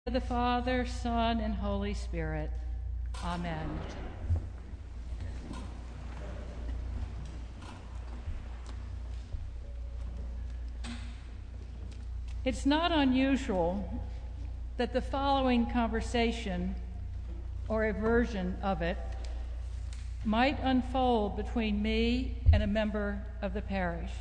of the Father, Son, and Holy Spirit. Amen. It's not unusual that the following conversation, or a version of it, might unfold between me and a member of the parish.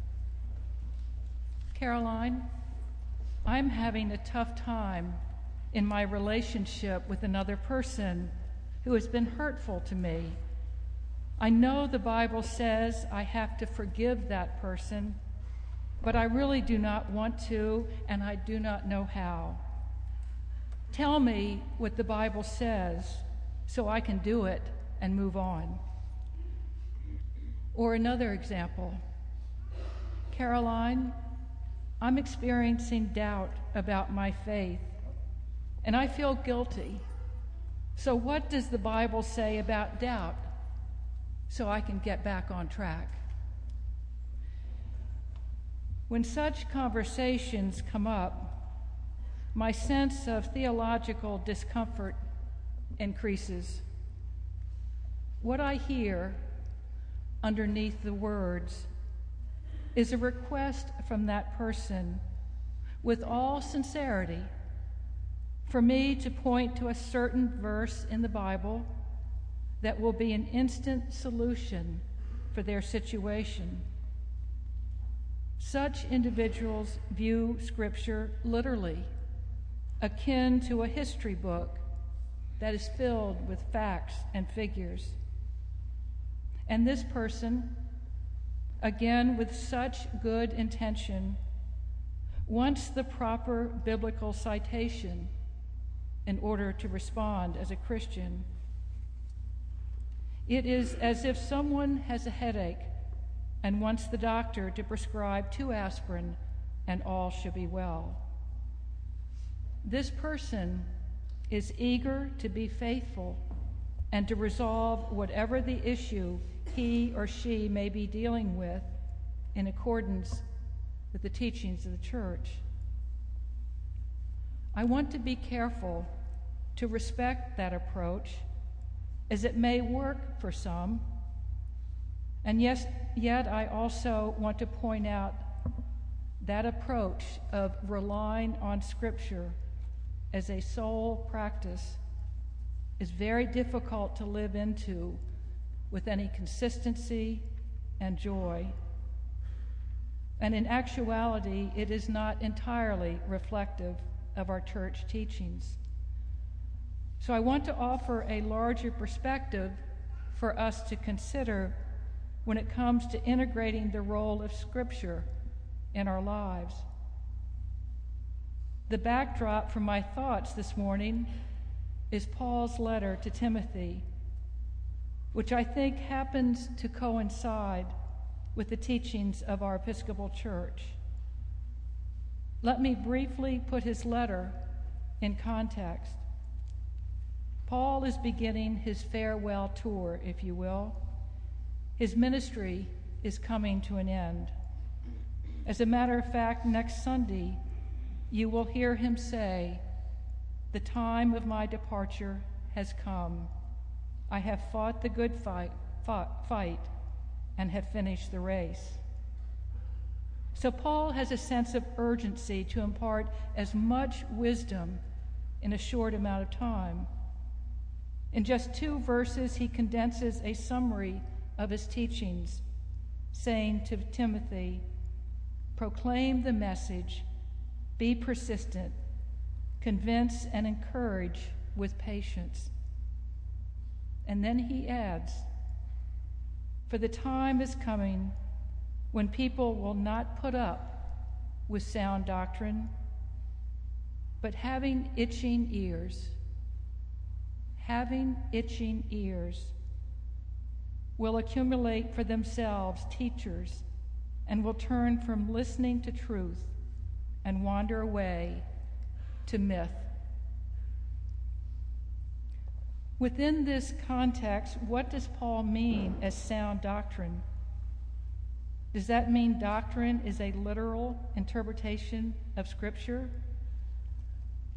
Caroline, I'm having a tough time in my relationship with another person who has been hurtful to me. I know the Bible says I have to forgive that person, but I really do not want to, and I do not know how. Tell me what the Bible says so I can do it and move on. Or another example. Caroline, I'm experiencing doubt about my faith, and I feel guilty. So what does the Bible say about doubt so I can get back on track? When such conversations come up, my sense of theological discomfort increases. What I hear underneath the words is a request from that person, with all sincerity, for me to point to a certain verse in the Bible that will be an instant solution for their situation. Such individuals view Scripture literally, akin to a history book that is filled with facts and figures. And this person, again with such good intention, wants the proper biblical citation in order to respond as a Christian. It is as if someone has a headache and wants the doctor to prescribe 2 aspirin and all should be well. This person is eager to be faithful and to resolve whatever the issue he or she may be dealing with in accordance with the teachings of the church. I want to be careful to respect that approach, as it may work for some, and yet I also want to point out that approach of relying on Scripture as a sole practice is very difficult to live into with any consistency and joy. And in actuality, it is not entirely reflective of our church teachings. So I want to offer a larger perspective for us to consider when it comes to integrating the role of Scripture in our lives. The backdrop for my thoughts this morning is Paul's letter to Timothy, which I think happens to coincide with the teachings of our Episcopal Church. Let me briefly put his letter in context. Paul is beginning his farewell tour, if you will. His ministry is coming to an end. As a matter of fact, next Sunday, you will hear him say, "The time of my departure has come. I have fought the good fight and have finished the race." So Paul has a sense of urgency to impart as much wisdom in a short amount of time. In just 2 verses, he condenses a summary of his teachings, saying to Timothy, "Proclaim the message, be persistent, convince and encourage with patience." And then he adds, "For the time is coming when people will not put up with sound doctrine, but having itching ears, will accumulate for themselves teachers and will turn from listening to truth and wander away to myth." Within this context, what does Paul mean as sound doctrine? Does that mean doctrine is a literal interpretation of Scripture?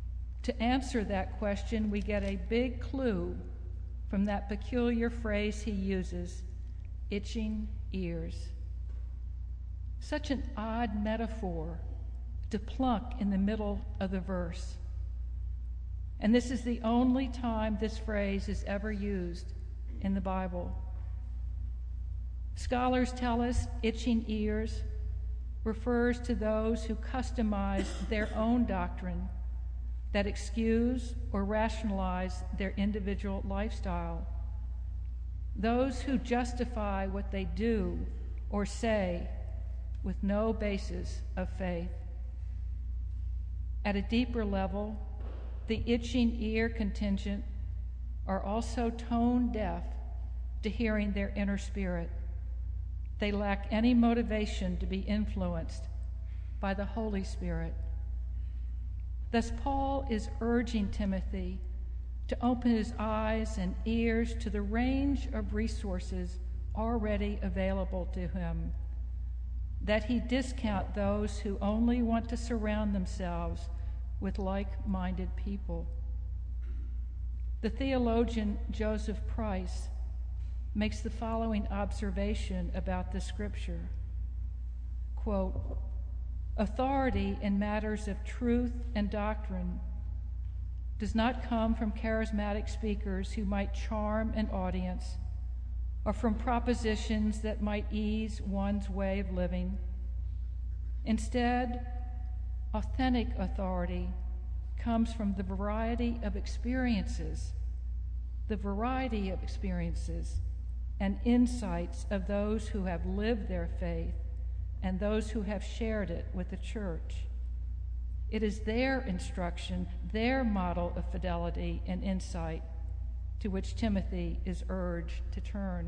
To answer that question, we get a big clue from that peculiar phrase he uses, itching ears. Such an odd metaphor to plunk in the middle of the verse. And this is the only time this phrase is ever used in the Bible. Scholars tell us itching ears refers to those who customize their own doctrine that excuse or rationalize their individual lifestyle. Those who justify what they do or say with no basis of faith. At a deeper level, the itching ear contingent are also tone deaf to hearing their inner spirit. They lack any motivation to be influenced by the Holy Spirit. Thus, Paul is urging Timothy to open his eyes and ears to the range of resources already available to him, that he discount those who only want to surround themselves with like-minded people. The theologian Joseph Price makes the following observation about the scripture. Quote, authority in matters of truth and doctrine does not come from charismatic speakers who might charm an audience or from propositions that might ease one's way of living. Instead, authentic authority comes from the variety of experiences and insights of those who have lived their faith and those who have shared it with the church. It is their instruction, their model of fidelity and insight to which Timothy is urged to turn.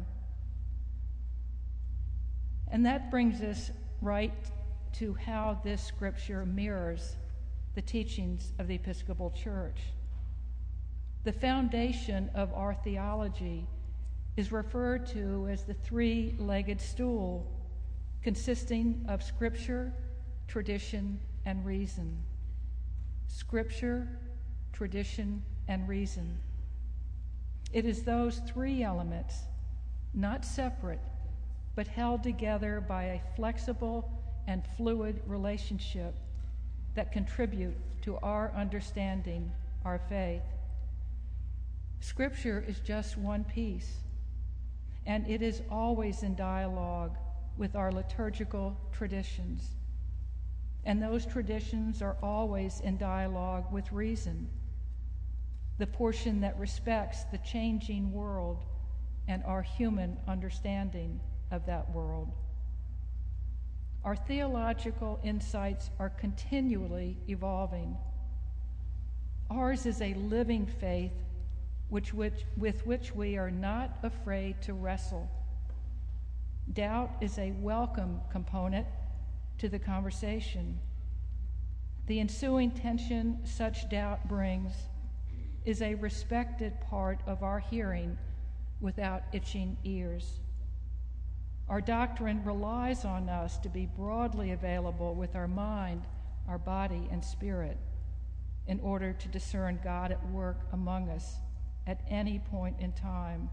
And that brings us right to how this scripture mirrors the teachings of the Episcopal Church. The foundation of our theology is referred to as the three-legged stool, consisting of Scripture, tradition, and reason. Scripture, tradition, and reason. It is those three elements, not separate, but held together by a flexible and fluid relationship that contribute to our understanding our faith. Scripture is just one piece, and it is always in dialogue with our liturgical traditions. And those traditions are always in dialogue with reason, the portion that respects the changing world and our human understanding of that world. Our theological insights are continually evolving. Ours is a living faith with which we are not afraid to wrestle. Doubt is a welcome component to the conversation. The ensuing tension such doubt brings is a respected part of our hearing without itching ears. Our doctrine relies on us to be broadly available with our mind, our body, and spirit in order to discern God at work among us at any point in time.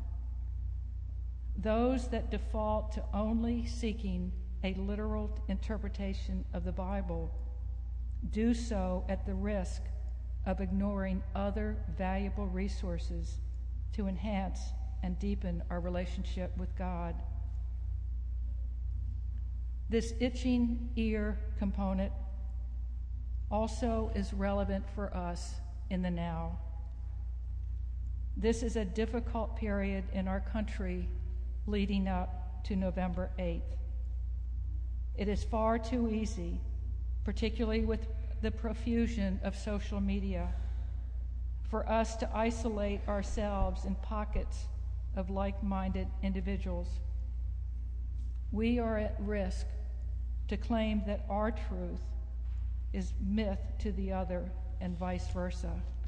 Those that default to only seeking a literal interpretation of the Bible do so at the risk of ignoring other valuable resources to enhance and deepen our relationship with God. This itching ear component also is relevant for us in the now. This is a difficult period in our country leading up to November 8th. It is far too easy, particularly with the profusion of social media, for us to isolate ourselves in pockets of like-minded individuals. We are at risk to claim that our truth is myth to the other and vice versa.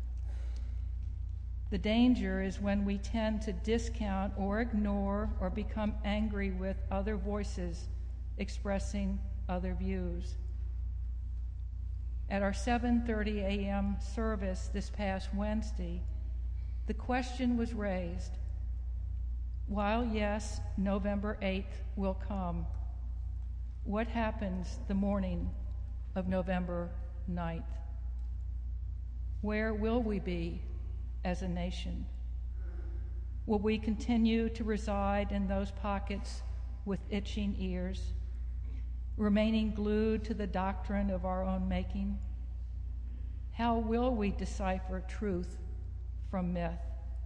The danger is when we tend to discount or ignore or become angry with other voices expressing other views. At our 7:30 a.m. service this past Wednesday, the question was raised, while yes, November 8th will come, what happens the morning of November 9th? Where will we be as a nation? Will we continue to reside in those pockets with itching ears, remaining glued to the doctrine of our own making? How will we decipher truth from myth?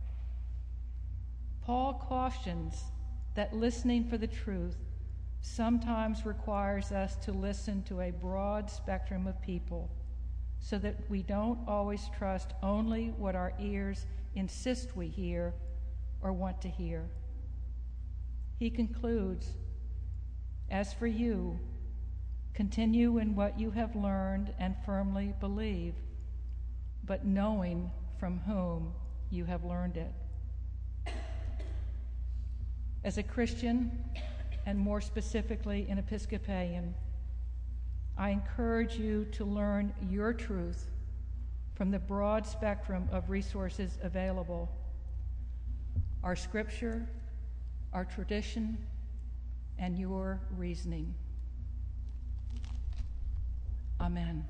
Paul cautions that listening for the truth sometimes requires us to listen to a broad spectrum of people so that we don't always trust only what our ears insist we hear or want to hear. He concludes, as for you, continue in what you have learned and firmly believe, but knowing from whom you have learned it. As a Christian, and more specifically an Episcopalian, I encourage you to learn your truth from the broad spectrum of resources available: our scripture, our tradition, and your reasoning. Amen.